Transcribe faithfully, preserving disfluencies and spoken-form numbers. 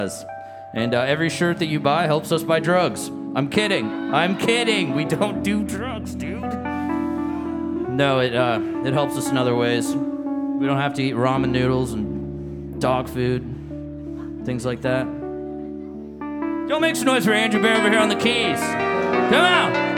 And uh, every shirt that you buy helps us buy drugs. I'm kidding. I'm kidding. We don't do drugs, dude. No, it uh, it helps us in other ways. We don't have to eat ramen noodles and dog food, things like that. Don't make some noise for Andrew Bear over here on the keys. Come on.